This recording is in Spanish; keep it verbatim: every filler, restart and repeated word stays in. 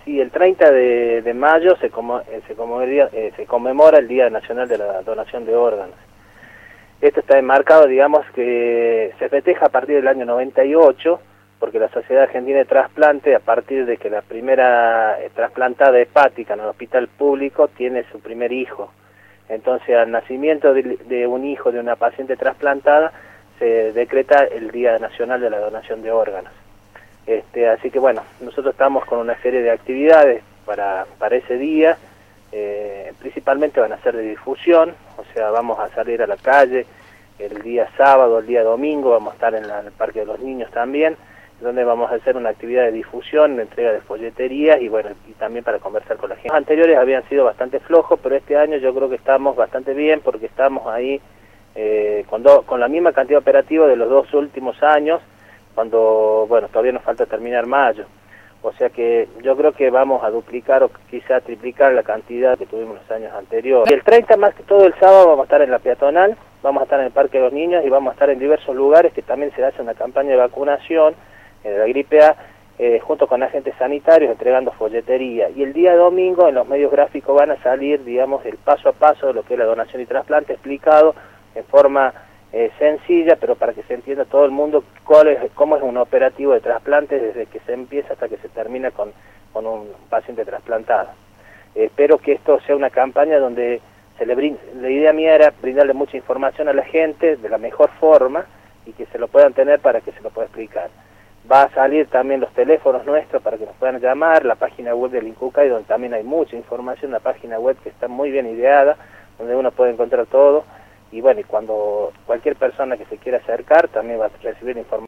Sí, el treinta de, de mayo se, como, eh, se, conmemora, eh, se conmemora el Día Nacional de la Donación de Órganos. Esto está enmarcado, digamos, que se festeja a partir del año noventa y ocho, porque la Sociedad Argentina de Trasplante, a partir de que la primera eh, trasplantada hepática en el hospital público tiene su primer hijo. Entonces, al nacimiento de, de un hijo de una paciente trasplantada, se decreta el Día Nacional de la Donación de Órganos. Este, así que bueno, nosotros estamos con una serie de actividades para, para ese día. Eh, principalmente van a ser de difusión, o sea, vamos a salir a la calle el día sábado, el día domingo, vamos a estar en, la, en el Parque de los Niños también, donde vamos a hacer una actividad de difusión, de entrega de folleterías y bueno, y también para conversar con la gente. Los anteriores habían sido bastante flojos, pero este año yo creo que estamos bastante bien porque estamos ahí eh, con, do, con la misma cantidad operativa de los dos últimos años, cuando, bueno, todavía nos falta terminar mayo. O sea que yo creo que vamos a duplicar o quizá triplicar la cantidad que tuvimos los años anteriores. Y el treinta, más que todo el sábado, vamos a estar en la peatonal, vamos a estar en el Parque de los Niños y vamos a estar en diversos lugares que también se hace una campaña de vacunación eh, de la gripe A, eh, junto con agentes sanitarios entregando folletería. Y el día domingo en los medios gráficos van a salir, digamos, el paso a paso de lo que es la donación y trasplante explicado en forma Eh, sencilla, pero para que se entienda todo el mundo cuál es, cómo es un operativo de trasplante desde que se empieza hasta que se termina con, con un paciente trasplantado. Eh, espero que esto sea una campaña donde se le brinde, la idea mía era brindarle mucha información a la gente de la mejor forma y que se lo puedan tener para que se lo pueda explicar. Va a salir también los teléfonos nuestros para que nos puedan llamar, la página web del INCUCAI donde también hay mucha información, una página web que está muy bien ideada, donde uno puede encontrar todo. Y bueno, y cuando cualquier persona que se quiera acercar también va a recibir información.